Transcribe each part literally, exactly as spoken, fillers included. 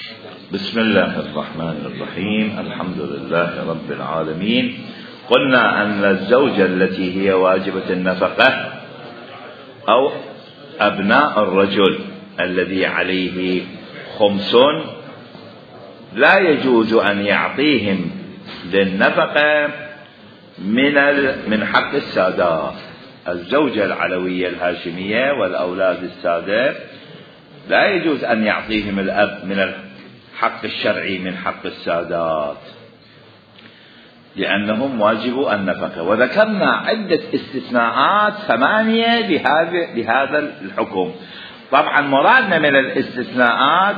بسم الله الرحمن الرحيم. الحمد لله رب العالمين. قلنا أن الزوجة التي هي واجبة النفقة أو أبناء الرجل الذي عليه خمس لا يجوز أن يعطيهم للنفقة من من حق السادات. الزوجة العلوية الهاشمية والأولاد السادة لا يجوز أن يعطيهم الأب من الحق الشرعي من حق السادات لأنهم واجبوا النفقة. وذكرنا عدة استثناءات ثمانية بهذا بهذا الحكم. طبعا مرادنا من الاستثناءات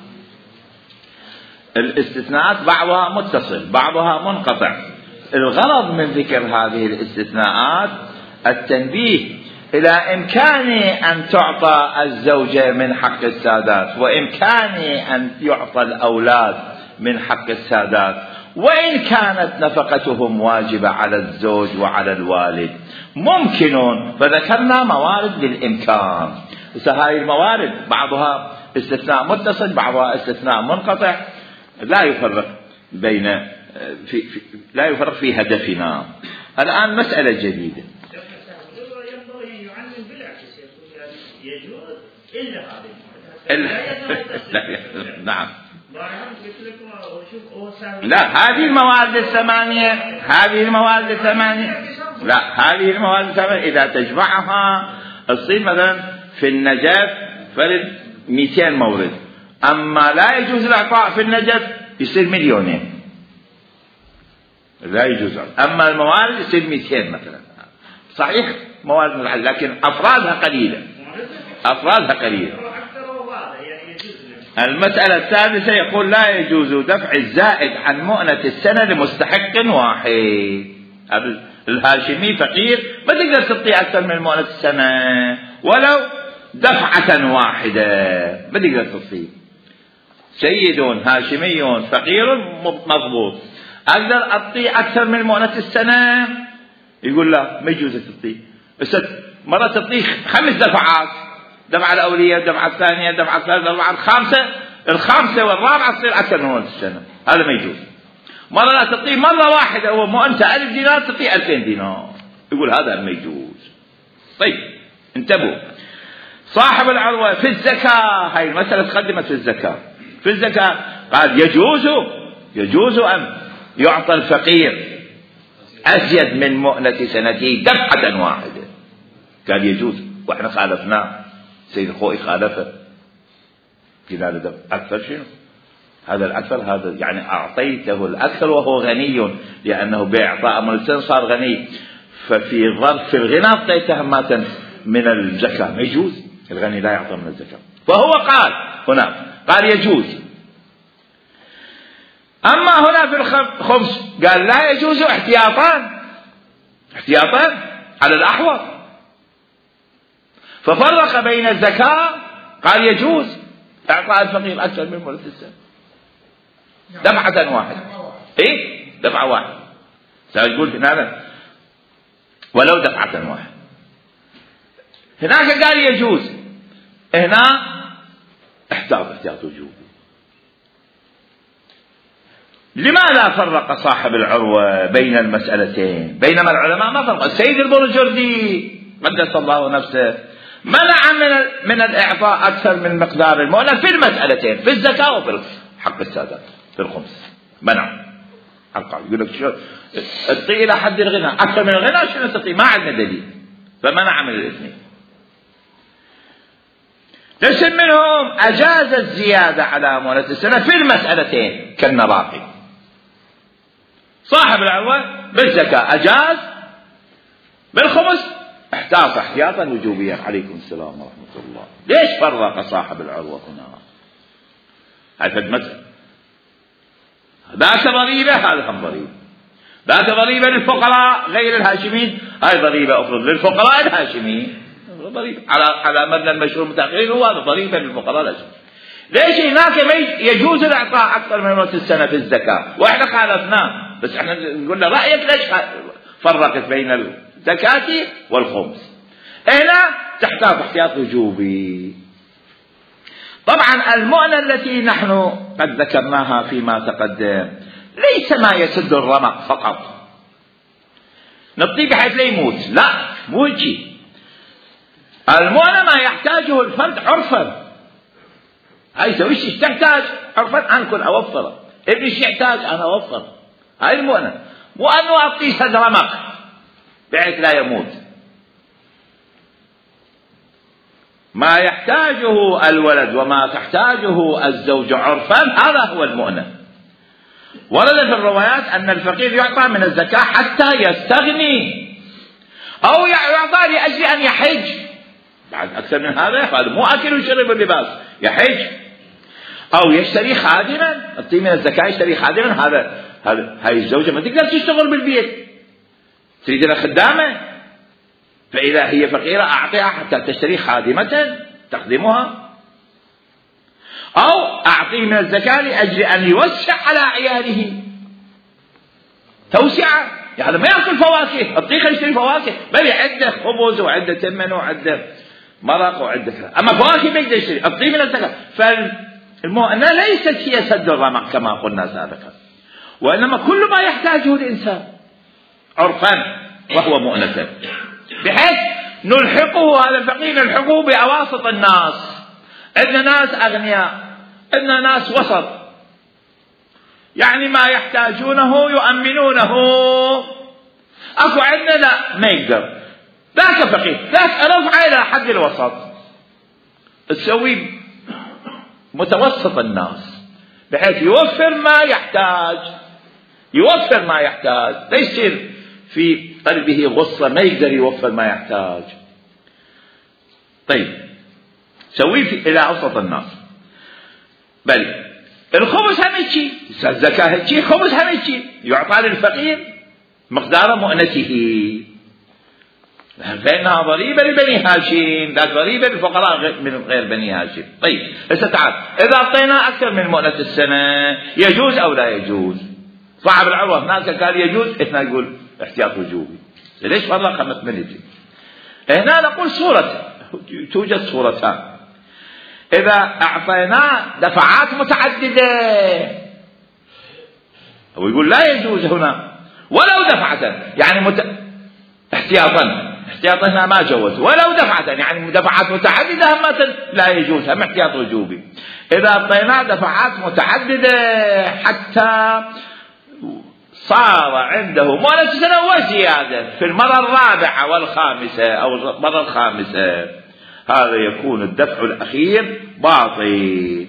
الاستثناءات بعضها متصل بعضها منقطع. الغرض من ذكر هذه الاستثناءات التنبيه إلى إمكان أن تعطى الزوجة من حق السادات، وإمكان أن يعطى الأولاد من حق السادات، وإن كانت نفقتهم واجبة على الزوج وعلى الوالد ممكنون. فذكرنا موارد بالإمكان. هاي الموارد بعضها استثناء متصل بعضها استثناء منقطع، لا يفرق بين في في لا يفرق في هدفنا. الآن مسألة جديدة. نعم. لا هذه الموارد الثمانية هذه الموارد الثمانية لا هذه الموارد الثمانية إذا تجمعها تصير مثلا في النجف فرد مئتين مورد، أما لا يجوز الإعطاء في النجف يصير مليونين، لا يجوز. أما الموارد يصير مئتين مثلا. صحيح موارد ملعب لكن أفرادها قليلة أفرادها قليلة. المسألة السادسة يقول لا يجوز دفع الزائد عن مؤنة السنة لمستحق واحد. الهاشمي فقير ما تقدر تعطيه أكثر من مؤنة السنة ولو دفعة واحدة، ما تقدر تعطيه. سيد هاشمي فقير مضبوط أقدر أعطيه أكثر من مؤنة السنة؟ يقول لا ما يجوز تعطيه. بس مرة تعطيه خمس دفعات، دفعة الأولية الدفعة الثانية الدفعة الثالثة الدفعة الخامسة الخامسة والرابعة تصير أكثر من مؤنة السنة، هذا ما يجوز. مرة لا تعطيه مرة واحدة هو مؤنته ألف دينار تعطيه ألفين دينار، يقول هذا ما يجوز. طيب انتبهوا. صاحب العروة في الزكاة، هاي المسألة تقدمت في الزكاة. في الزكاة قال يجوز يجوز أن يعطى الفقير أزيد من مؤنة سنتين دفعة واحدة. قال يجوز، وإحنا خالفناه. سيد الخوئي خالفه، قلنا له أكثر شنو؟ هذا الأكثر هذا يعني أعطيته الأكثر وهو غني، لأنه بإعطاء ملتين صار غني، ففي ظرف الغنى أعطيته ماتا من الزكاة. ما يجوز، الغني لا يعطى من الزكاة. فهو قال هنا قال يجوز. أما هنا في الخمس قال لا يجوز احتياطان احتياطان على الأحوط، ففرق بين الزكاة قال يجوز إعطاء الفقير أكثر من مؤنة السنة دفعة واحدة. إيه دفعة واحدة سأقول هنا ولو دفعة واحدة. هناك قال يجوز، هنا احتاط احتياط وجوبي. لماذا فرق صاحب العروة بين المسألتين بينما العلماء ما فرق؟ السيد البرجردي قدس الله نفسه منع من من الإعطاء أكثر من مقدار المؤنة في المسألتين، في الزكاة وفي حق السادات في الخمس. منع القاعدة يقول لك شو تعطي إلى حد الغنى أكثر من الغنى شنو تعطي؟ ما عندنا دليل، فمنع من الاثنين. قسم منهم أجاز الزيادة على مؤنة السنة في المسألتين كالنراقي. صاحب العروة بالزكاة أجاز، بالخمس احتاط احتياطا وجوبيا. عليكم السلام ورحمة الله. ليش فرق صاحب العروة هنا؟ هذا مثل ذاك ضريبة هذا هم ضريبة، ذاك ضريبة للفقراء غير الهاشمين، هاي ضريبة أفرض للفقراء الهاشمين ضريبة على على مبنى المشهور متأخرين، هو هذا ضريبة للفقراء الهاشمين. ليش هناك يجوز الإعطاء أكثر من مؤنة السنة في الزكاة وإحنا خالفناه؟ بس إحنا قلنا رأيك ليش فرقت بين الزكاة والخمس؟ هنا تحتاط احتياط وجوبي. طبعا المؤنة التي نحن قد ذكرناها فيما تقدم ليس ما يسد الرمق فقط، نعطيه بحيث لا يموت، لا مو هيك. المؤنة ما يحتاجه الفرد عرفا، هاي زوجتي ايش تحتاج عرفا انا كن اوفره، ابني ايش يحتاج انا اوفر، هاي المؤنة. مو انه اعطيه سد رمق بحيث لا يموت. ما يحتاجه الولد وما تحتاجه الزوجة عرفا هذا هو المؤنة. ورد في الروايات أن الفقير يعطى من الزكاة حتى يستغني، أو يعطى لأجل أن يحج. بعد أكثر من هذا هذا مو أكل وشرب ولباس، يحج أو يشتري خادما، أعطيه من الزكاة يشتري خادما. هذا هذا هاي الزوجة ما تقدر تشتغل بالبيت، تريد لها خدامة، فإذا هي فقيرة أعطيها حتى تشتري خادمة تخدمها، أو أعطيه من الزكاة لأجل أن يوسع على عياله توسعة، يعني هذا ما يأكل فواكه، أعطيه يشتري فواكه، بل عنده خبز وعنده تمن وعنده مرق وعنده كذا، أما فواكه ما يقدر يشتري، أعطيه من الزكاة. فالمؤنة ليست هي سد الرمق كما قلنا سابقا، وإنما كل ما يحتاجه الإنسان عرفا وهو مؤنة، بحيث نلحقه هذا الفقير نلحقه بأواسط الناس. عندنا ناس أغنياء، عندنا ناس وسط، يعني ما يحتاجونه يؤمنونه. أكو عندنا لا ما يقدر، ذاك فقير، ذاك رفع إلى حد الوسط، تسوي متوسط الناس بحيث يوفر ما يحتاج، يوفر ما يحتاج، لا يصير في قلبه غصة ما يقدر يوفر ما يحتاج. طيب سويه إلى أوسط الناس. بل الخبز هم هيك، الزكاة هيك، خبز هم هيك يعطى للفقير مقدار مؤنته، فإنها ضريبة لبني هاشم، لا ضريبة للفقراء من غير بني هاشم. طيب هسه تعال، إذا أعطينا أكثر من مؤنة السنة يجوز أو لا يجوز؟ صاحب العروة هناك قال يجوز، إحنا نقول احتياط وجوبي. ليش فرق خمس منتي؟ هنا نقول صورة، توجد صورتان. إذا أعطيناه دفعات متعددة هو يقول لا يجوز هنا ولو دفعة، يعني مت... احتياطا، احتياطا هنا ما جوز، ولو دفعة يعني دفعات متعددة هم لا يجوز، هم احتياط وجوبي. إذا أعطيناه دفعات متعددة حتى صار عنده مؤنة سنة وزيادة في المرة الرابعة والخامسة أو المرة الخامسة، هذا يكون الدفع الأخير باطل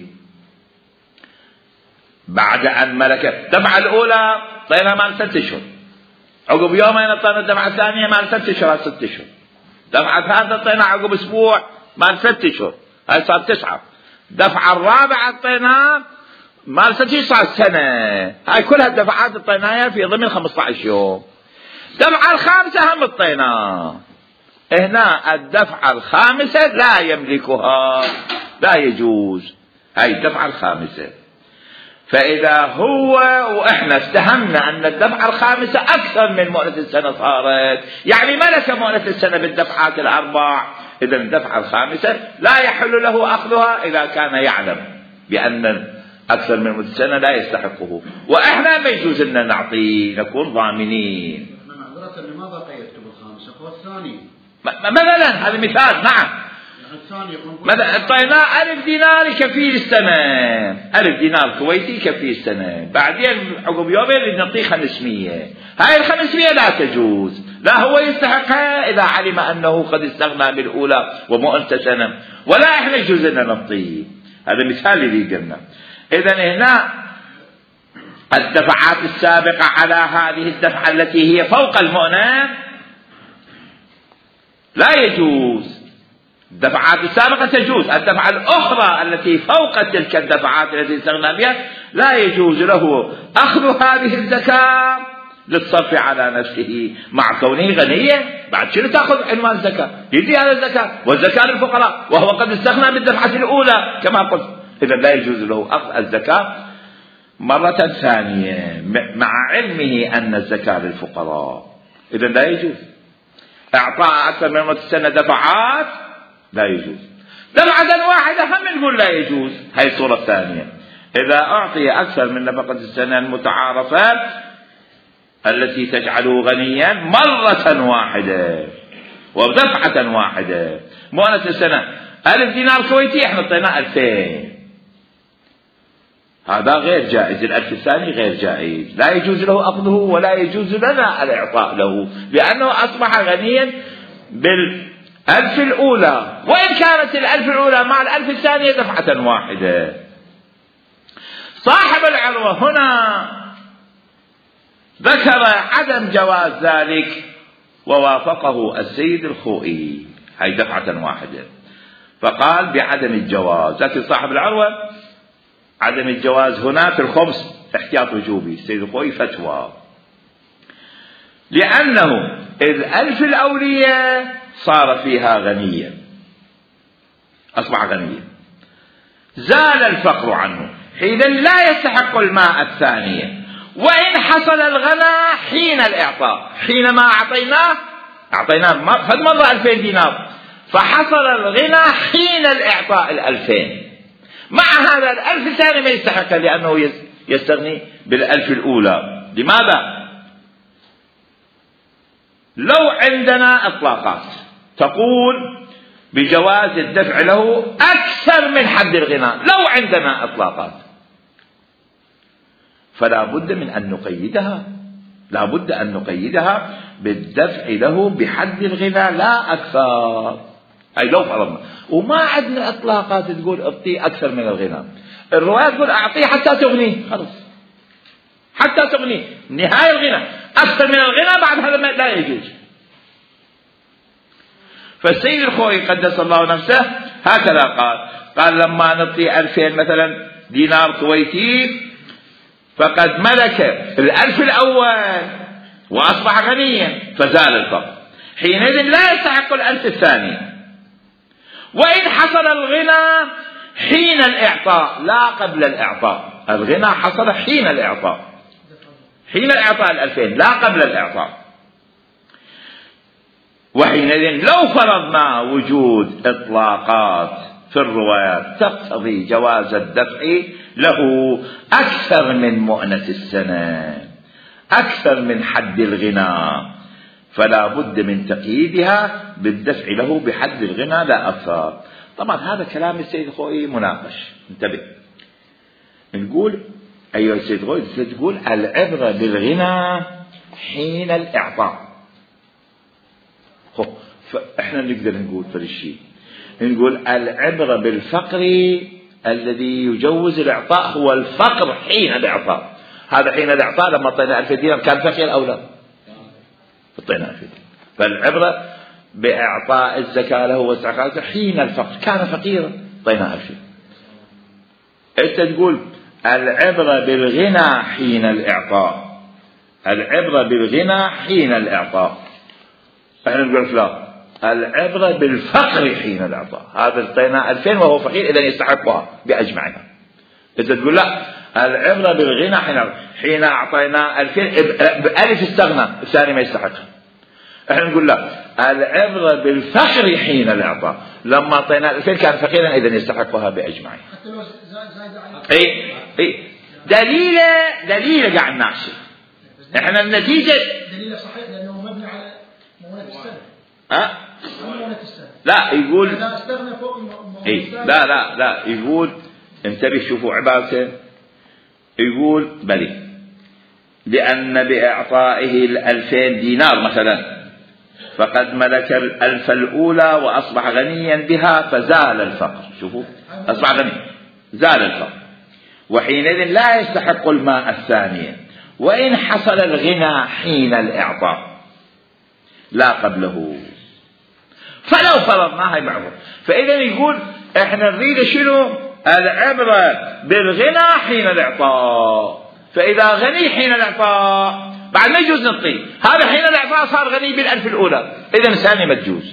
بعد أن ملك. الدفعة الأولى طينا مال ست أشهر، عقب يومين طينا الدفعة الثانية مال ست أشهر، ست أشهر. الدفعة الثالثة طينا عقب أسبوع مال ست أشهر، هاي صار تسعة. الدفعة الرابعة طينا مال ست صار سنة، هاي كلها الدفعات الطيناها في ضمن خمسة عشر يوم. الدفعة الخامسة هم الطيناها، هنا الدفعة الخامسة لا يملكها، لا يجوز، هاي الدفعة الخامسة. فإذا هو وإحنا استهمنا أن الدفعة الخامسة أكثر من مؤنة السنة صارت، يعني ملك مؤنة السنة بالدفعات الأربع، إذا الدفعة الخامسة لا يحل له أخذها إذا كان يعلم بأن أكثر من مؤنة السنة لا يستحقه، وإحنا ما يجوز لنا نعطيه، نكون ضامنين. لماذا قيدت بالخامسة؟ هو الثاني مثلا، هذا مثال. نعم، مثلا اعطيناه ألف دينار كفيل السنة، ألف دينار كويتي كفيل السنة، بعدين عقب يومين نعطيه خمسمية، هاي الخمسمية لا تجوز، لا هو يستحقها إذا علم أنه قد استغنى بالأولى ومؤنة سنة، ولا إحنا يجوز لنا نعطيه. هذا مثال اللي قلنا. إذا هنا الدفعات السابقة على هذه الدفعة التي هي فوق المؤنة لا يجوز، الدفعات السابقة تجوز، الدفعة الأخرى التي فوق تلك الدفعات التي استغنى بها لا يجوز له أخذ هذه الزكاة للصرف على نفسه، مع كونه غنيا. بعد شنو تأخذ عنوان الزكاة؟ يدي هذا الزكاة، والزكاة للفقراء وهو قد استغنى بالدفعة الأولى كما قلت. إذا لا يجوز له أخذ الزكاة مرة ثانية مع علمه أن الزكاة للفقراء، إذا لا يجوز. إعطاء أكثر من السنة دفعات لا يجوز. دفعة واحدة هم نقول لا يجوز. هاي الصورة الثانية، إذا أعطي أكثر من نفقة السنة المتعارفة التي تجعله غنيا مرة واحدة ودفعة واحدة. مؤنة السنة ألف دينار كويتي، احنا اعطيناه ألفين، هذا غير جائز. الألف الثاني غير جائز، لا يجوز له أخذه ولا يجوز لنا الإعطاء له، لأنه أصبح غنيا بالألف الأولى، وإن كانت الألف الأولى مع الألف الثانية دفعة واحدة. صاحب العروة هنا ذكر عدم جواز ذلك ووافقه السيد الخوئي، هي دفعة واحدة، فقال بعدم الجواز. لكن صاحب العروة عدم الجواز هنا في الخمس احتياط وجوبي، السيد الخوئي فتوى، لأنه الألف الأولية صار فيها غنيا، أصبح غنيا، زال الفقر عنه، حين لا يستحق الماء الثانية. وإن حصل الغنى حين الإعطاء، حينما أعطيناه أعطيناه قد مضى ألفين دينار، فحصل الغنى حين الإعطاء الألفين، مع هذا الألف الثاني ما يستحق لأنه يستغني بالألف الأولى. لماذا؟ لو عندنا إطلاقات تقول بجواز الدفع له أكثر من حد الغنى، لو عندنا إطلاقات فلا بد من أن نقيدها، لا بد أن نقيدها بالدفع له بحد الغنى لا أكثر. أي لو فرضنا وما عندنا إطلاقات تقول أعطيه أكثر من الغنى، الرواية تقول أعطيه حتى تغني، خلص حتى تغني نهاية الغنى، أكثر من الغنى بعد هذا لا يجوز. فالسيد الخوئي قدس الله نفسه هكذا قال، قال لما نعطي ألفين مثلا دينار كويتي فقد ملك الألف الأول وأصبح غنيا فزال الفقر، حينئذ لا يستحق الألف الثاني. وإن حصل الغنى حين الإعطاء لا قبل الإعطاء، الغنى حصل حين الإعطاء، حين الإعطاء الألفين لا قبل الإعطاء. وحينئذ لو فرضنا وجود إطلاقات في الروايات تقتضي جواز الدفع له أكثر من مؤنة السنة، أكثر من حد الغنى، فلا بد من تقييدها بالدفع له بحد الغنى لا أكثر. طبعا هذا كلام السيد الخوئي مناقش، انتبه. نقول أيها السيد الخوئي تقول العبرة بالغنى حين الإعطاء، فإحنا نقدر نقول في الشيء نقول العبرة بالفقر الذي يجوز الإعطاء هو الفقر حين الإعطاء. هذا حين الإعطاء لما أعطينا ألف دينار كان فقير أو لا؟ أعطينا ألف دينار، فالعبرة بإعطاء الزكاة له واستحقاقه حين الفقر، كان فقيرا أعطينا ألف. أنت تقول العبرة بالغنى حين الإعطاء، العبرة بالغنى حين الإعطاء، احنا نقول لا، العبرة بالفقر حين الإعطاء. هذا اعطينا ألفين وهو فقير إذا يستحقها بأجمعها. أنت تقول لا، العبرة بالغنى حين حين أعطينا ألفين بألف استغنى الثاني ما يستحقها. احنا نقول لا، العبرة بالفقر حين الإعطاء، لما أعطينا ألفين كان فقيرا إذا يستحقها بأجمعها. حتى لو زايد على اي اي دليله دليله قاعد نحسب احنا النتيجة دليله صحيح لأنه مبني على مؤونة السنة. أه؟ مؤونة السنة. لا يقول إذا استغنى فوق مؤونة إيه؟ لا لا لا يقول انتبه شوفوا عبارته، يقول بلي لأن بإعطائه الألفين دينار مثلا فقد ملك الألف الأولى وأصبح غنيا بها فزال الفقر. شوفوا أصبح غني زال الفقر، وحينئذ لا يستحق الماء الثانية. وإن حصل الغنى حين الإعطاء لا قبله، فلو فرضناها معه. فإذا يقول احنا نريد شنو؟ العبرة بالغنى حين الإعطاء، فإذا غني حين الإعطاء بعد ما يجوز نعطيه، هذا حين الإعطاء صار غني بالألف الأولى إذا ثاني ما تجوز.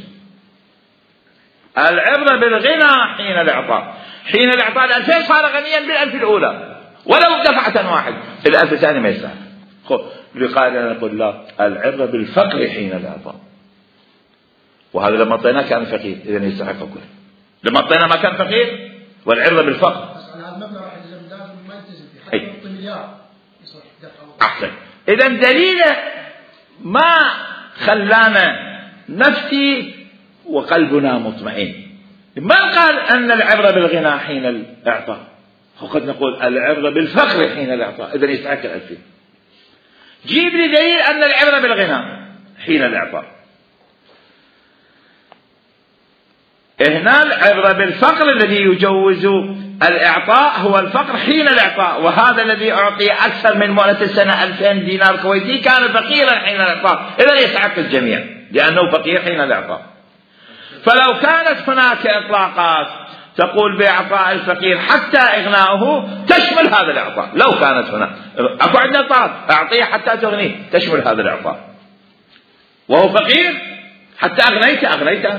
العبرة بالغنى حين الإعطاء، حين الإعطاء الألفين صار غنيا بالألف الأولى ولو دفعة واحد، الألف الثاني ما يستحق. خذ لقائنا نقول لا، العبرة بالفقر حين الإعطاء، وهذا لما أعطيناه كان فقير إذا يستحق كله. لما أعطينا ما كان فقير والعرض بالفقر. بس على المبنى راح يلزم لازم ما يلتزم فيه حتى يعطي مليار يصير دفع. أحسن. إذا دليله ما خلانا نفتي وقلبنا مطمئن. من قال أن العبرة بالغنى حين الإعطاء؟ وقد نقول العبرة بالفقر حين الإعطاء، إذن يستحق الألفين. جيب لي دليل أن العبرة بالغنى حين الإعطاء. هنا العبرة بالفقر الذي يجوز الإعطاء هو الفقر حين الإعطاء، وهذا الذي أعطي أكثر من مؤنة السنة ألفين دينار كويتي كان فقيرا حين الإعطاء، إذن يستحق الجميع لأنه فقير حين الإعطاء. فلو كانت هناك إطلاقات تقول بإعطاء الفقير حتى إغناؤه تشمل هذا الإعطاء، لو كانت هنا أكو عندنا طلب أعطيه حتى تغنيه تشمل هذا الإعطاء، وهو فقير حتى أغنيته أغنيته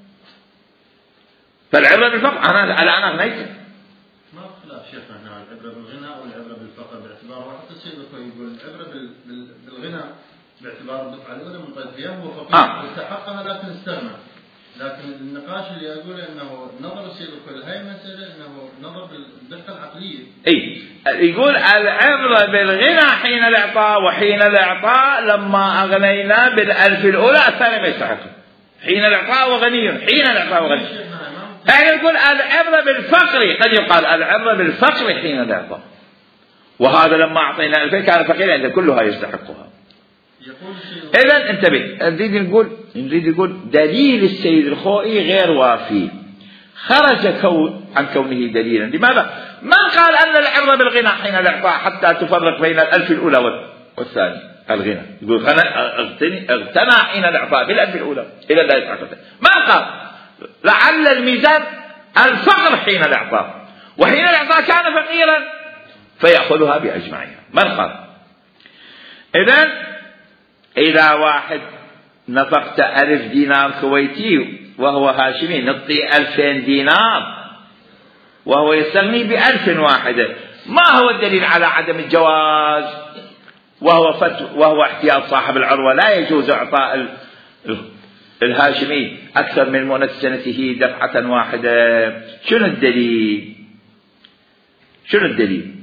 فالعبرة بالفقر أنا الآن أغنيته. ما خلاف شيخنا هنا العبرة بالغنى والعبرة بالفقر باعتبار واحد السيد يقول العبرة بالغنى باعتبار الدفعة الأولى من قيد فيها هو فقير آه. استحقها لكن استغنى، لكن النقاش اللي يقول انه نظر السيد الكل هاي مسألة انه نظر بالدقة العقلية. اي يقول العبرة بالغنى حين الاعطاء، وحين الاعطاء لما اغنينا بالالف الاولى الثاني ما يستحق. حين الاعطاء وغني، حين الاعطاء وغني. احنا نقول العبرة بالفقر، قد يقال العبرة بالفقر حين الاعطاء، وهذا لما اعطينا الفين كان فقيرا عند كلها يستحقها. إذن انتبه، نريد نقول نريد نقول دليل السيد الخوئي غير وافي، خرج كون عن كونه دليلا. لماذا؟ من قال أن العبرة بالغنى حين الإعطاء حتى تفرق بين الألف الأولى والثاني الغنى؟ يقول اغتنى حين الإعطاء بالألف الأولى إلى لا يتحقق. من قال؟ لعل الميزان الفقر حين الإعطاء، وحين الإعطاء كان فقيرا فيأخذها بأجمعها. من قال؟ إذن إذا واحد نفقت ألف دينار كويتي وهو هاشمي نعطي ألفين دينار وهو يستغني بألف واحدة، ما هو الدليل على عدم الجواز؟ وهو فتو وهو احتياط صاحب العروة، لا يجوز إعطاء الهاشمي أكثر من مؤنة سنته دفعة واحدة. شنو الدليل؟ شنو الدليل؟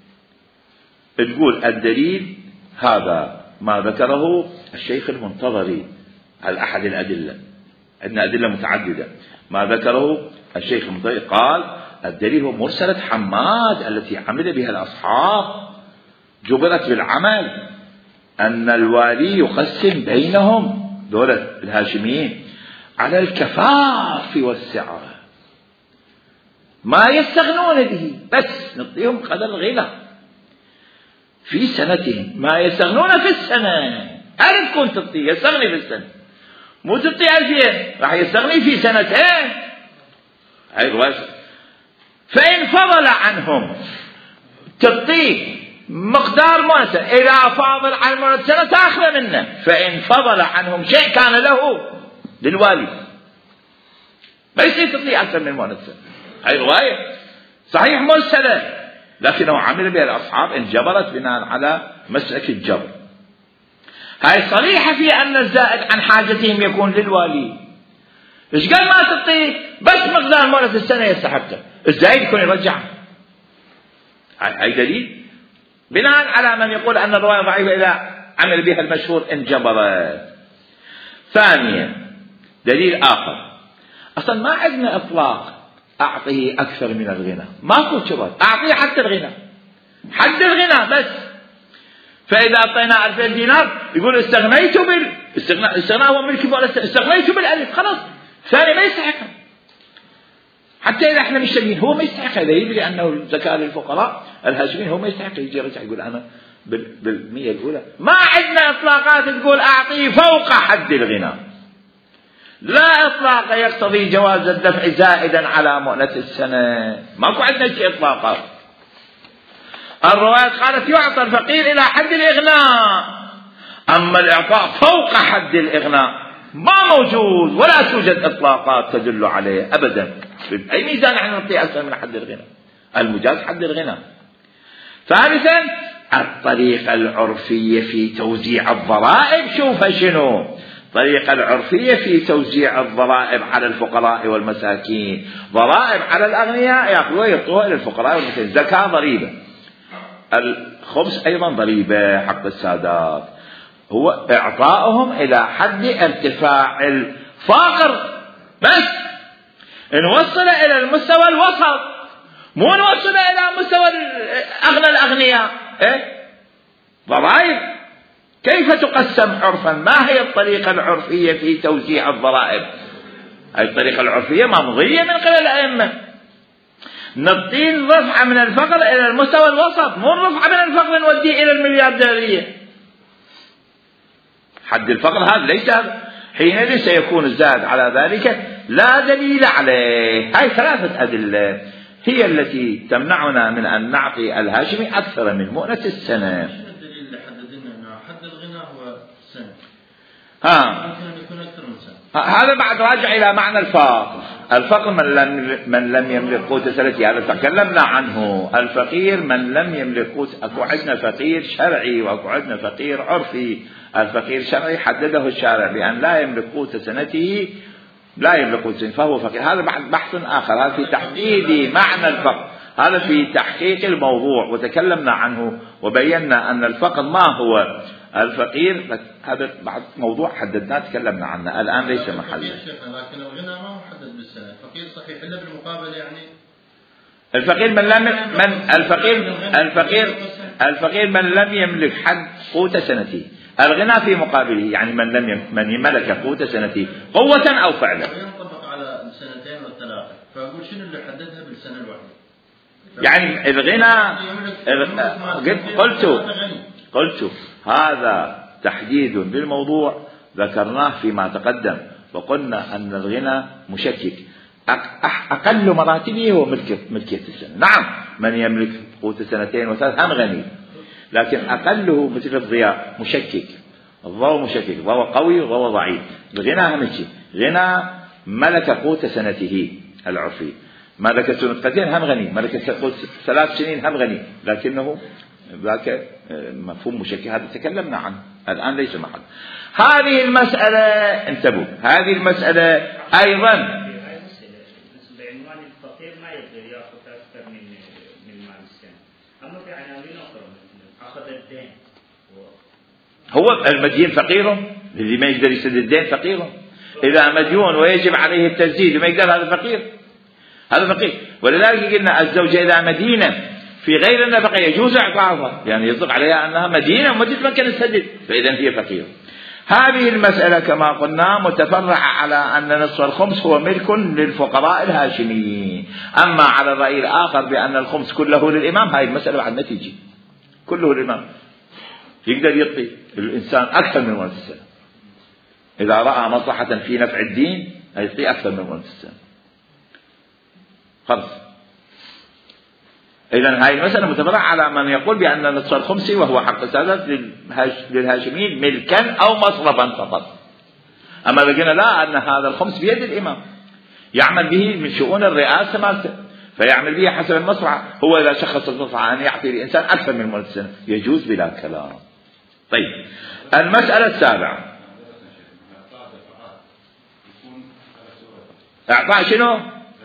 تقول الدليل هذا ما ذكره الشيخ المنتظري على أحد الأدلة، عندنا أدلة متعددة. ما ذكره الشيخ المنتظري قال الدليل هو مرسلة حماد التي عمل بها الأصحاب، جبرت بالعمل أن الوالي يقسم بينهم دولة الهاشميين على الكفاف والسعة، ما يستغنون به بس نعطيهم قدر الغنى في سنتهم، ما يستغنون في السنة. هل تكون تعطي يستغني في السنة، مو تعطي ألفين راح يستغني في سنتين. هاي الواسع. فإن فضل عنهم تعطيه مقدار مؤنة، إذا فاضل عن مؤنة سنة تأخذ منه، فإن فضل عنهم شيء كان له للوالي، ما يصير تعطيه أكثر من مؤنة سنة. هاي رواية صحيح مرسلة لكنه عمل بها الأصحاب انجبرت بناء على مسلك الجبر. هاي صريحة في أن الزائد عن حاجتهم يكون للوالي. إيش قال ما تعطيه بس مقدار مؤنة السنة يستحقه، الزائد يكون يرجع. هاي دليل بناء على من يقول أن الرواية ضعيفة إذا عمل بها المشهور انجبرت. ثانيا دليل آخر، أصلا ما عندنا إطلاق أعطيه أكثر من الغنى، ماكو شرط، أعطيه حتى الغنى، حد الغنى بس. فإذا أعطينا ألفين دينار يقول استغنيت بال استغناء استغناء هو ملك مؤنث، استغنيت بالألف خلاص، ثاني ما يستحق. حتى إذا إحنا مشترين هو ما يستحق، إذا يدري أنه زكاة للفقراء الهاشمين هو ما يستحق، يجي يرجع يقول أنا بالمية الأولى. ما عندنا إطلاقات تقول أعطيه فوق حد الغنى، لا إطلاق يقتضي جواز الدفع زائدا على مؤنة السنة، ماكو عندنا شيء إطلاقات. الروايات قالت يعطى الفقير إلى حد الإغناء، أما الإعطاء فوق حد الإغناء ما موجود ولا توجد إطلاقات تدل عليه أبدا. أي ميزان نحن نعطي أكثر من حد الغنى؟ المجاز حد الغنى. ثالثا الطريقة العرفية في توزيع الضرائب، شوف شنو الطريقة العرفية في توزيع الضرائب على الفقراء والمساكين. ضرائب على الأغنياء يأخذوها يعطوها إلى الفقراء والمساكين. زكاة ضريبة، الخبز أيضا ضريبة حق السادات، هو إعطائهم إلى حد ارتفاع الفقر بس، نوصل إلى المستوى الوسط، مو نوصل إلى مستوى أغنى الأغنياء. إيه؟ ضرائب كيف تقسم عرفا؟ ما هي الطريقة العرفية في توزيع الضرائب؟ هذه الطريقة العرفية ممضية من قبل الأئمة. نعطي الرفع من الفقر إلى المستوى الوسط، مو الرفع من الفقر نوديه إلى المليارديرية. حد الفقر هذا ليس، حينئذ سيكون الزاد على ذلك لا دليل عليه. هاي ثلاثة أدلة هي التي تمنعنا من أن نعطي الهاشمي أكثر من مؤنة السنة. شنو الدليل اللي حدد لنا أن حد الغنى هو سنة؟ ها ممكن أن يكون أكثر من سنة. هذا بعد راجع إلى معنى الفقر. الفقر من لم من لم يملك قوت سنته، هذا تكلمنا عنه. الفقير من لم يملك قوت، اكو عندنا فقير شرعي واكو عندنا فقير عرفي. الفقير الشرعي حدده الشارع بأن لا يملك قوت سنته، لا يملك قوت سنته فهو فقير. هذا بعد بحث آخر، هذا في تحديد معنى الفقر، هذا في تحقيق الموضوع وتكلمنا عنه وبينا أن الفقر ما هو الفقير، هذا بعد موضوع حددناه تكلمنا عنه، الآن ليس محله. لكن الغنى ما هو محدد بالسنة. الفقير صحيح إلا بالمقابل، يعني الفقير من لم من الفقير الفقير الفقير من لم يملك حد قوت سنته. الغنى في مقابله، يعني من لم من ملك قوت سنته قوة أو فعلا. ينطبق على السنتين والثلاثة، فأقول شنو اللي حددها بالسنة الواحدة؟ يعني الغنى قلت قلت هذا تحديد بالموضوع ذكرناه فيما تقدم، وقلنا أن الغنى مشكك، أقل مراتبه هو ملكية السنة. نعم من يملك قوت سنتين وثلاث هم غني، لكن أقله مثل الضياء مشكك، الضوء مشكك، ضوء قوي وضوء ضعيف. الغنى هم شيء، غنى ملك قوت سنته العرفي، ملك سنتين هم غني، ملك قوت ثلاث سنين هم غني، لكنه ذاك مفهوم مشكك، هذا تكلمنا عنه، الآن ليس محل. هذه المسألة انتبهوا، هذه المسألة أيضا هو المدين فقير، اللي ما يقدر يسد الدين فقير. إذا مديون ويجب عليه التسديد وما يقدر، هذا فقير، هذا فقير. ولذلك قلنا الزوجة إذا مدينة في غير النفقة يجوز إعطائها، يعني يصدق عليها أنها مدينة وما تتمكن السدد، فإذا هي فقير. هذه المسألة كما قلنا متفرعة على أن نصف الخمس هو ملك للفقراء الهاشميين. أما على الرأي الآخر بأن الخمس كله للإمام، هذه المسألة بعد ما تيجي، كله للإمام، يقدر يعطي الإنسان أكثر من مؤنة السنة إذا رأى مصلحة في نفع الدين، يعطي أكثر من مؤنة السنة خلص. إذن هذه المسألة متفرعة على من يقول بأن نصف الخمس وهو حق السادات للهاشميين ملكا أو مصرفا فقط. أما إذا قلنا لا، أن هذا الخمس بيد الإمام يعمل به من شؤون الرئاسة مالته، فيعمل به حسب المصلحة. هو إذا شخص المصلحة أن يعطي الإنسان أكثر من مؤنة السنة يجوز بلا كلام. طيب المسألة السابعة، إعطاء شنو؟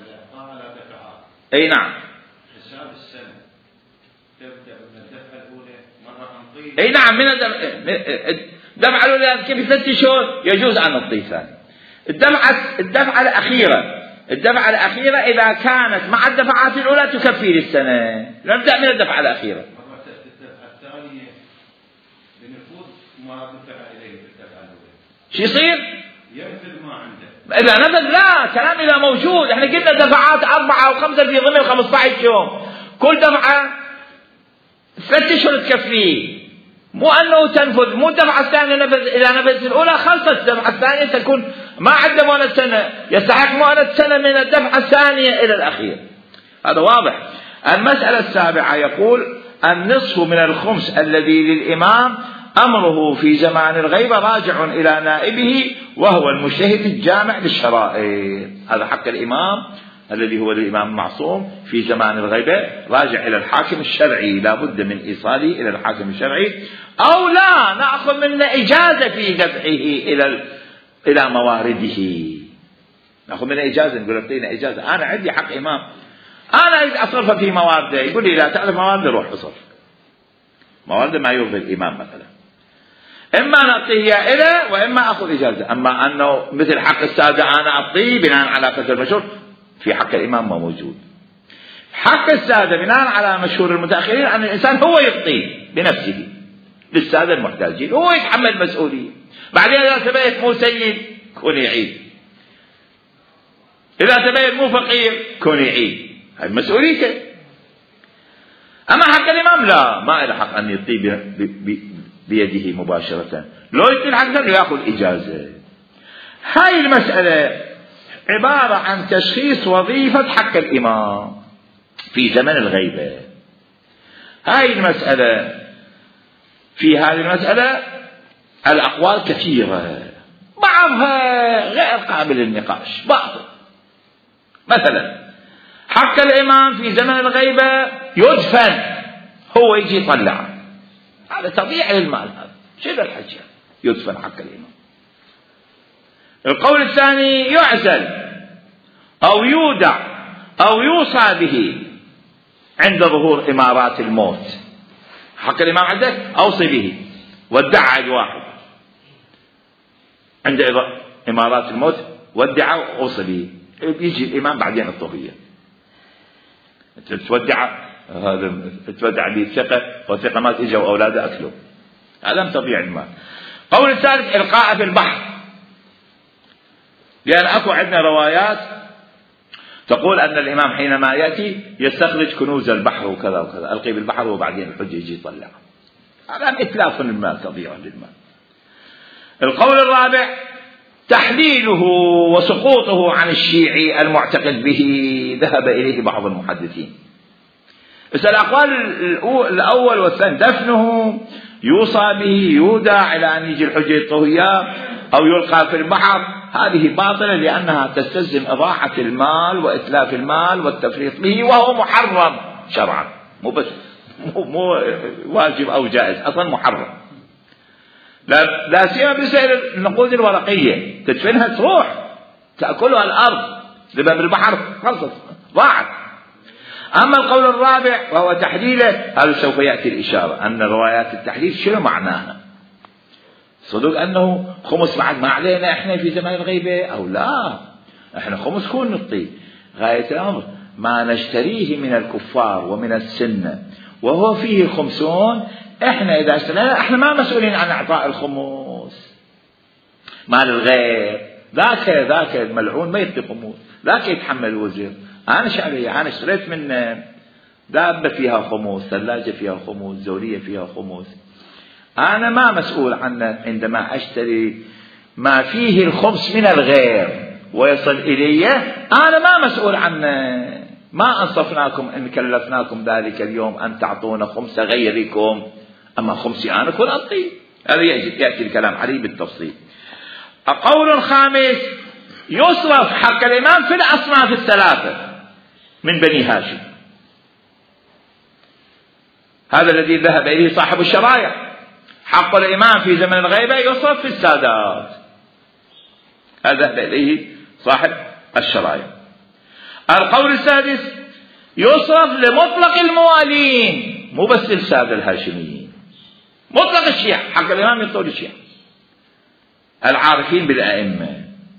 أي نعم، حساب السنة تبدأ من الدفعة الأولى مرة نطيل. أي نعم، من الدفعة الأولى كيف ثلاثة شهور يجوز أن نطيل ثاني. الدفعة الدفعة الأخيرة الدفعة الأخيرة إذا كانت مع الدفعات الأولى تكفي للسنة، نبدأ من الدفعة الأخيرة. الدفعة الثانية بنفوذ ما دفع إليه بالدفعة الأولى. شو يصير؟ ينفذ ما عنده. إذا نفذ لا، كلام إذا موجود. إحنا قلنا دفعات أربعة أو خمسة في ضمن خمسة عشر يوم، كل دفعة ثلاثة أشهر تكفيه، مو أنه تنفذ، مو الدفعة الثانية نفذ. إذا نفذت الأولى خلصت، الدفعة الثانية تكون ما عنده مؤنة سنة، يستحق مؤنة سنة من الدفعة الثانية إلى الأخير. هذا واضح. المسألة السابعة يقول النصف من الخمس الذي للإمام أمره في زمان الغيبة راجع إلى نائبه وهو المجتهد الجامع للشرائع. هذا حق الإمام الذي هو الإمام المعصوم في زمان الغيبة، راجع إلى الحاكم الشرعي، لا بد من إيصاله إلى الحاكم الشرعي، أو لا نأخذ منه إجازة في دفعه إلى إلى موارده. نأخذ منه إجازة، نقول اعطينا إجازة، أنا عندي حق إمام، أنا أريد أصرفه في موارده، يقول لي لا تعرف موارده روح اصرف موارده ما يرضي الإمام مثلا، إما نعطيه إليه وإما أخذ إجازة. أما أنه مثل حق السادة أنا أعطيه بناء على فتوى المشهور، في حق الإمام ما موجود. حق السادة بناء على مشهور المتأخرين أن الإنسان هو يعطيه بنفسه للسادة المحتاجين، هو يتحمل مسؤولية. بعدين إذا تبين مو سيد كون يعيد، إذا تبين مو فقير كون يعيد، هذه مسؤوليته. أما حق الإمام لا، ما له حق أن يعطيه بيده مباشرة، لو يعطي الحق له يأخذ إجازة. هاي المسألة عبارة عن تشخيص وظيفة حق الإمام في زمن الغيبة. هاي المسألة، في هذه المسألة الأقوال كثيرة، بعضها غير قابل للنقاش، بعض مثلا حق الإمام في زمن الغيبة يدفن، هو يجي يطلع، هذا تضييع للمال، هذا شنو الحكي؟ يدفن حق الإمام. القول الثاني يعزل أو يودع أو يوصى به عند ظهور إمارات الموت. حق الإمام عندك أوصي به، ودع واحد عند إمارات الموت، ودع وأوصي به، يجي الإمام بعدين الطهية تودع، هذا تودع به الثقة، والثقة ما تجوا أولاده أكله، هذا تضييع المال. قول الثالث إلقاء في البحر، لأن أكو عندنا روايات تقول أن الإمام حينما يأتي يستخرج كنوز البحر وكذا وكذا، ألقي بالبحر وبعدين الحج يجي يطلع، هذا إتلاف للمال، تضييع للمال. القول الرابع تحليله وسقوطه عن الشيعي المعتقد به، ذهب إليه بعض المحدثين. بس الأقوال الأول والثاني دفنه، يوصى به، يودع إلى أن يجي الحج يطهيه، أو يلقى في البحر، هذه باطلة لأنها تستلزم إضاعة المال وإتلاف المال والتفريط به، وهو محرم شرعا، مو بس مو, مو واجب أو جائز، أصلا محرم. لا, لا سيما بسائر النقود الورقية، تدفنها تروح تأكلها الأرض، تبقى بالبحر خلصت ضاعت. أما القول الرابع وهو تحليله، هذا سوف يأتي الإشارة أن روايات التحليل شنو معناها. صدق أنه خمس بعد ما علينا إحنا في زمان الغيبة أو لا، إحنا خمس كون نعطيه، غاية الأمر ما نشتريه من الكفار ومن السنة وهو فيه خمسون، إحنا إذا اشترينا إحنا ما مسؤولين عن إعطاء الخمس، مال الغير، ذاك ذاك الملعون ما يعطي خمس، ذاك يتحمل الوزير. أنا شعرية، أنا اشتريت من دابة فيها خمس، ثلاجة فيها خمس، زورية فيها خمس، أنا ما مسؤول عنه. عندما أشتري ما فيه الخمس من الغير ويصل إلي، أنا ما مسؤول عنه، ما أنصفناكم إن كلفناكم ذلك اليوم أن تعطون خمس غيركم، أما خمسي أنا كن أعطي. هذا يأتي الكلام عليه بالتفصيل. القول الخامس يصرف حق الإمام في الأصناف الثلاثة من بني هاشم، هذا الذي ذهب إليه صاحب الشرايع. حق الإمام في زمن الغيبة يصرف في السادات، هذا ذهب إليه صاحب الشرايع. القول السادس يصرف لمطلق الموالين، مو بس السادة الهاشميين، مطلق الشيعة، حق الإمام يطول الشيعة العارفين بالأئمة.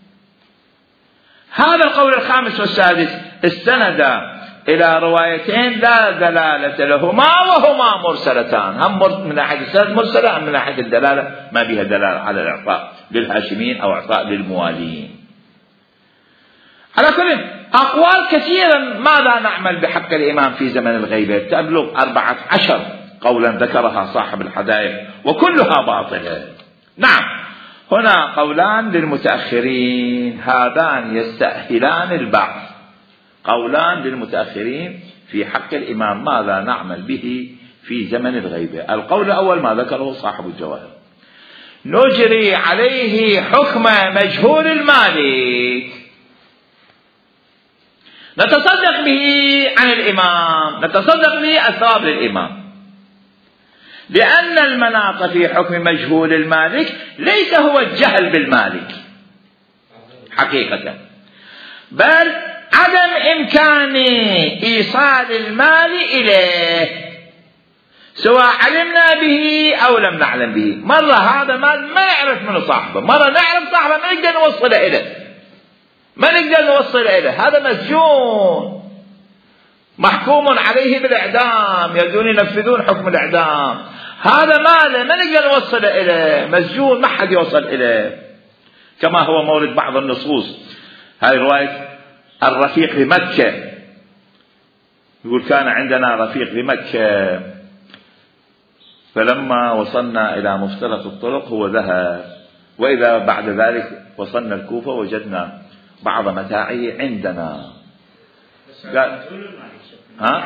هذا القول الخامس والسادس استند إلى روايتين لا دلالة لهما وهما مرسلتان، هم من ناحية السند مرسلة، هم من ناحية الدلالة ما بها دلالة على الإعطاء للهاشمين أو إعطاء للموالين. على كل أقوال كثيرا ماذا نعمل بحق الإمام في زمن الغيبة، تبلغ أربعة عشر قولا ذكرها صاحب الحدائق وكلها باطلة. نعم، هنا قولان للمتأخرين هذان يستأهلان البعث، قولان للمتأخرين في حق الإمام ماذا نعمل به في زمن الغيبة. القول الأول ما ذكره صاحب الجواهر، نجري عليه حكم مجهول المالك، نتصدق به عن الإمام، نتصدق به الثواب للإمام، لأن المناط في حكم مجهول المالك ليس هو الجهل بالمالك، حقيقة، بل عدم إمكان إيصال المال إليه سواء علمنا به أو لم نعلم به. مرة هذا مال ما نعرف من صاحبه، مرة نعرف صاحبه ما نقدر نوصل إليه، ما نقدر نوصل إليه، هذا مسجون محكوم عليه بالإعدام، يريدون ينفذون حكم الإعدام، هذا ماله ما نقدر نوصل إليه، مسجون ما حد يوصل إليه. كما هو مورد بعض النصوص، هاي رواية الرفيق لمكة، يقول كان عندنا رفيق لمكة فلما وصلنا إلى مفترق الطرق هو ذهب، وإذا بعد ذلك وصلنا الكوفة وجدنا بعض متاعه عندنا. قال ها؟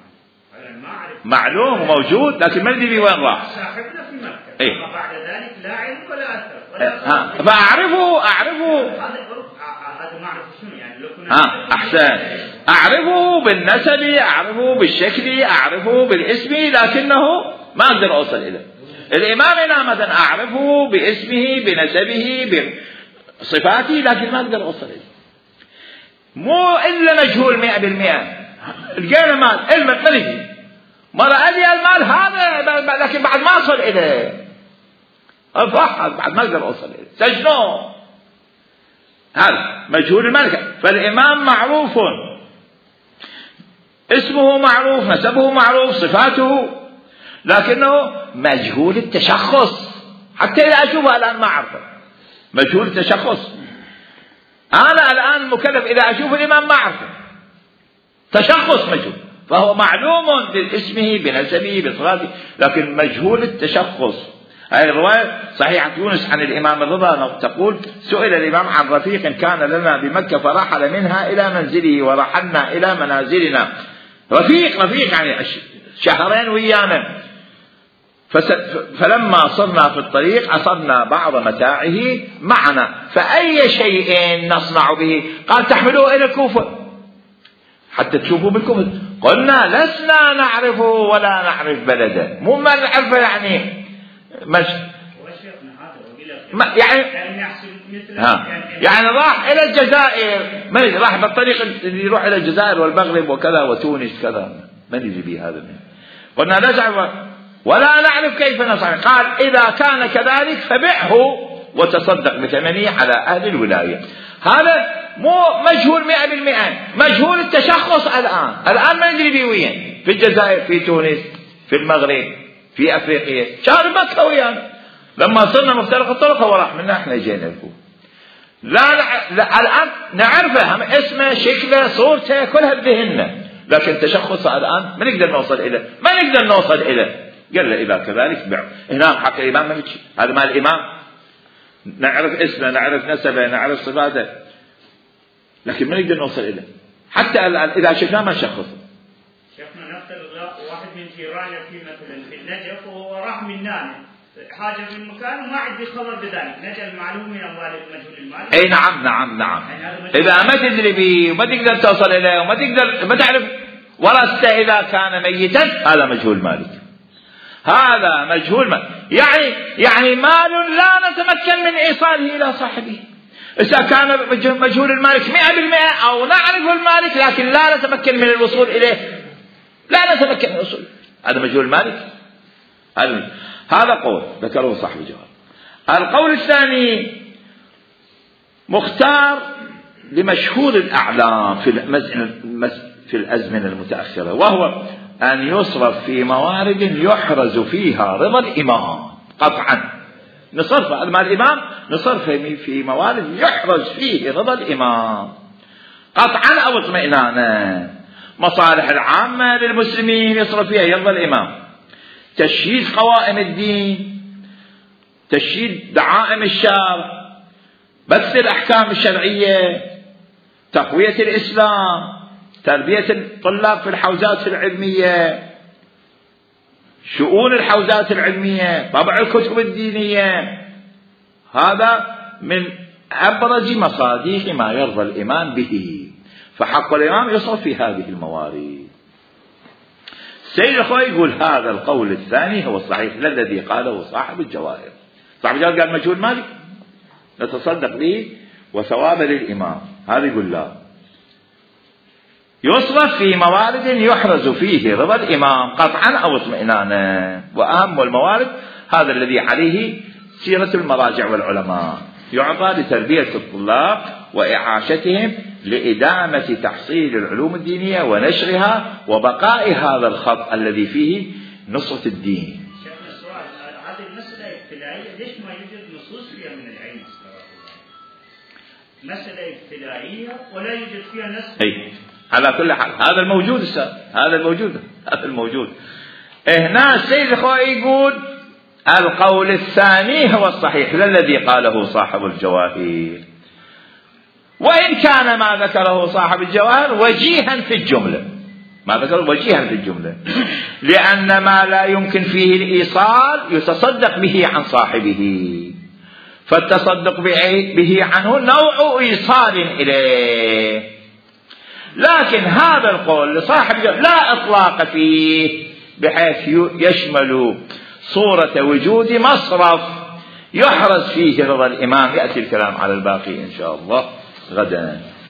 معلوم وموجود لكن ما ندري وين راح. صاحبنا في مكة. إيه؟ بعد ذلك لا علم ولا أثر. ولا ها فأعرفه أعرفه. هذا ما أعرف شنو يعني لو كنا. ها أحسن، أعرفه بالنسب، أعرفه بالشكل، أعرفه بالاسم، لكنه ما أقدر أوصل إليه. الإمام هنا مثلا أعرفه باسمه بنسبه بصفاته لكن ما أقدر أوصل إليه، مو إلا مجهول مئة بالمئة. لقينا مال علمك ملكي، مرة أدي المال هذا لكن بعد ما أصل إليه، أفحص بعد ما أقدر أوصل إليه، سجنوه، هذا مجهول الملكة. فالإمام معروف، اسمه معروف، نسبه معروف، صفاته، لكنه مجهول التشخص، حتى إذا أشوفه الآن ما أعرفه، مجهول التشخص. أنا الآن مكلف إذا أشوف الإمام ما أعرفه، تشخص مجهول، فهو معلوم باسمه بنسبه بصفاته لكن مجهول التشخص. هذه الرواية صحيحة يونس عن الإمام الرضا تقول سئل الإمام عن رفيق كان لنا بمكة فرحل منها إلى منزله ورحلنا إلى منازلنا. رفيق رفيق يعني شهرين ويانا، فلما صرنا في الطريق أصبنا بعض متاعه معنا، فأي شيء نصنع به؟ قال تحملوه إلى الكوفة حتى تشوفوا بالكوفة. قلنا لسنا نعرفه ولا نعرف بلده، مو ما نعرفه يعني مش ما يعني ها يعني راح إلى الجزائر، ما ندري راح بالطريق اللي يروح إلى الجزائر والمغرب وكذا وتونس كذا، ما ندري به هذا. قلنا لا نعرف ولا نعرف كيف نصنع. قال إذا كان كذلك فبعه وتصدق بثمنه على أهل الولاية. هذا مو مجهول مئة بالمئة، مجهول التشخص الآن، الآن ما ندري به وين، في الجزائر، في تونس، في المغرب، في أفريقيا، شهر مكة ويانا. لما صرنا مفترق الطرق هو راح منا، احنا جينا لكم. لا, لا الآن نعرفه، هم اسمه شكله صورته كلها بذهننا، لكن تشخص الآن ما نقدر نوصل إليه، ما نقدر نوصل إليه. قال له إذا كذلك بيع. هنا حق الإمام ما بيجي، هذا مال الإمام، نعرف اسمه، نعرف نسبه، نعرف صفاته، لكن ما نقدر نوصل إليه. حتى الآن إذا شفناه ما نشخصه. شفنا نفترض واحد من جيراننا في مثلا في النجف وهو راح من نانه حاجة من مكان وما عندي خبر بذلك، نجا المعلوم من الله مجهول المال. أي نعم نعم نعم. إذا ما تدري به وما تقدر توصل إليه وما تقدر ما تعرف ورثته إذا كان ميتا، هذا مجهول مالك، هذا مجهول مال. يعني يعني مال لا نتمكن من إيصاله إلى صاحبه. إذا كان مجهول المالك مئة بالمئة أو نعرف المالك لكن لا نتمكن من الوصول إليه، لا نتمكن من الوصول، هذا مجهول المالك. هذا قول ذكره صاحب الجوهر. القول الثاني مختار لمشهور الأعلام في في الأزمنة المتأخرة، وهو أن يصرف في موارد يحرز فيها رضا الإمام قطعا. نصرف مع الإمام، نصرف في موارد يحرز فيه رضا الإمام قطعا أو اطمئنانا. مصالح العامة للمسلمين يصرف فيها يرضى الإمام، تشييد قوائم الدين، تشييد دعائم الشرع، بث الأحكام الشرعية، تقوية الإسلام، تربية الطلاب في الحوزات العلمية، شؤون الحوزات العلمية، طبع الكتب الدينية. هذا من أبرز مصادق ما يرضى الإمام به، فحق الإمام يصرف في هذه الموارد. سيد الأخوة يقول هذا القول الثاني هو الصحيح الذي قاله صاحب الجواهر. صاحب الجواهر قال مجهول مالك نتصدق به وثواب للإمام، هذا يقول لا، يصرف في موارد يحرز فيه رضا الإمام قطعا أو اطمئنانا. وأهم الموارد هذا الذي عليه سيرة المراجع والعلماء، يعطى لتربية الطلاب وإعاشتهم لإدامة تحصيل العلوم الدينية ونشرها وبقاء هذا الخط الذي فيه نصرة الدين. شيخنا السؤال، هذه المسألة ابتدائية ليش ما يوجد نصوص فيها من العلم؟ مسألة ابتدائية ولا يوجد فيها نص. أي على كل حال هذا الموجود السابق. هذا الموجود هذا الموجود هنا السيد الخوئي يقول القول الثاني هو الصحيح لا الذي قاله صاحب الجواهر، وإن كان ما ذكره صاحب الجواهر وجيها في الجملة، ما ذكره وجيها في الجملة، لأن ما لا يمكن فيه الإيصال يتصدق به عن صاحبه، فالتصدق به عنه نوع إيصال إليه. لكن هذا القول لصاحب الجواهر لا إطلاق فيه بحيث يشمل صورة وجود مصرف يحرز فيه رضا الإمام. يأتي الكلام على الباقي إن شاء الله غدا.